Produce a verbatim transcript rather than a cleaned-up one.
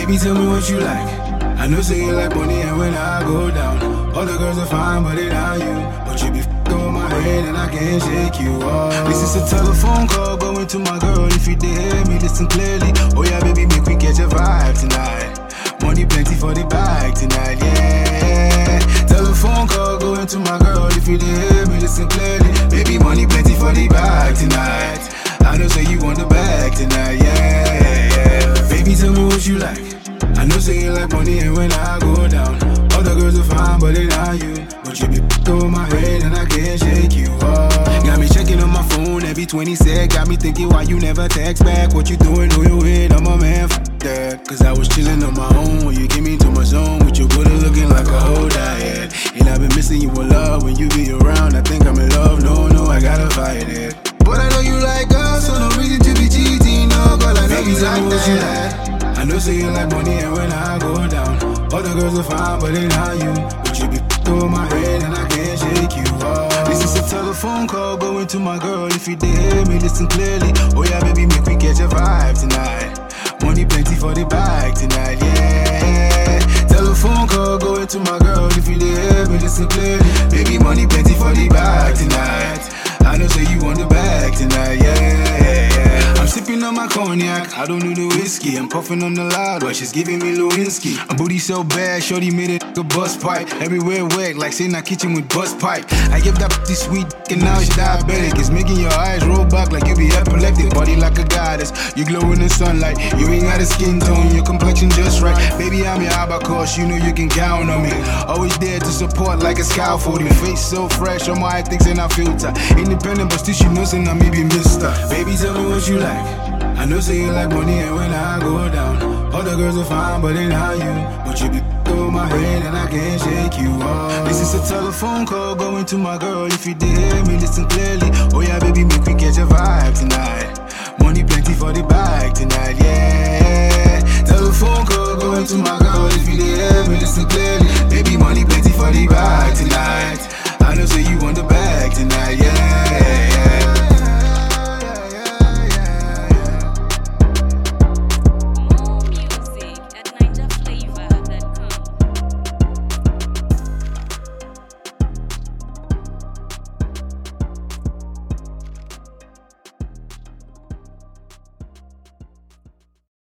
Baby, tell me what you like. I know say you like money, and when I go down, all the girls are fine, but it not you. But you be f***ing with my head, and I can't shake you off. This is a telephone call going to my girl. If you did hear me, listen clearly. Oh yeah, baby, make we catch a vibe tonight. Money plenty for the bag tonight, yeah. Telephone call going to my girl. If you did hear me, listen clearly. Baby, money plenty for the bag tonight. I know say you want the bag tonight, yeah, yeah. Baby, tell me what you like. I know say you like money, and when I go down, all the girls are fine, but they not you. But you be f***ing my head, and I can't shake you off. Got me checking on my phone every twenty sec. Got me thinking why you never text back. What you doing on your head? I'm a man, f*** that. Cause I was chilling on my own when you came into my zone, with your booty looking like a whole diet. And I've been missing you in love. When you be around, I think I'm in love. No, no, I gotta fight it. But I know you like us, so no reason to be cheating. No, girl, I know you like that. I know say you like money, and when I go down, all the girls are fine, but they not you. But you be f***ing with my head, and I can't shake you off. This is a telephone call going to my girl. If you did hear me, listen clearly. Oh yeah, baby, make we catch a vibe tonight. Money plenty for the bag tonight, yeah. Telephone call going to my girl. If you did hear me, listen clearly. Baby, money plenty for the bag tonight. I know say you want the bag tonight, yeah, yeah. I'm sipping on my cognac, I don't do the whiskey. I'm puffing on the loud while she's giving me Lewinsky. A booty so bad, shorty made it a bust pipe. Everywhere wet, like saying that kitchen with bust pipe. I give that this sweet and now it's diabetic. It's making your eyes roll back like you be epileptic. Body like a goddess, you glow in the sunlight. You ain't got a skin tone, your complexion just right. Baby, I'm your albatross, you know you can count on me. Always there to support like a scaffolding. Face so fresh, on my things and I filter. Independent, but still she knows and I may be mister. Baby, tell me what you like. I know say you like money, and when I go down, all the girls are fine, but they not you. But you be f***ing with my head, and I can't shake you off. This is a telephone call going to my girl. If you did hear me, listen clearly. Oh yeah, baby, make we catch a vibe tonight. Money plenty for the bag tonight, yeah. Telephone call going to my girl. If you did hear me, listen clearly. Baby, money plenty for the bag tonight. I know say you want the bag tonight, yeah, yeah.